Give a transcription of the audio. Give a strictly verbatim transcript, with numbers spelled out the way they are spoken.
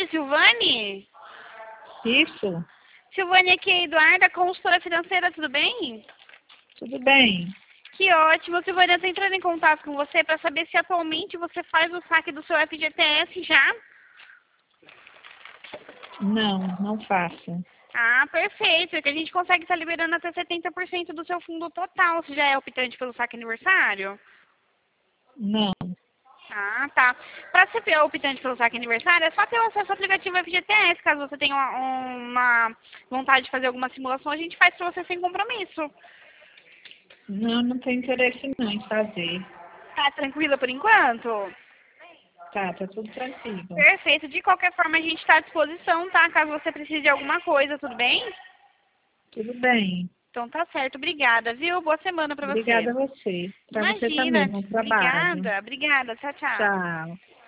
tarde, Silvane. Isso, Silvane, aqui é a Eduarda, consultora financeira, tudo bem? tudo bem. Que ótimo, Silvane, eu estou entrando em contato com você para saber se atualmente você faz o saque do seu F G T S já. Não, não faço. Ah, perfeito, é que a gente consegue estar liberando até setenta por cento do seu fundo total. Você já é optante pelo saque aniversário? Não. Ah, tá. Para ser optante pelo saque aniversário, é só ter o acesso ao aplicativo F G T S. Caso você tenha uma, uma vontade de fazer alguma simulação, a gente faz para você sem compromisso. Não, não tenho interesse não em fazer. Tá tranquila por enquanto? Tá, tá tudo tranquilo. Perfeito. De qualquer forma, a gente está à disposição, tá? Caso você precise de alguma coisa, tudo bem? Tudo bem. Então tá certo. Obrigada, viu? Boa semana para você. Obrigada a você. Para você também, Imagina. bom trabalho. Obrigada. Obrigada. Tchau, tchau. Tchau.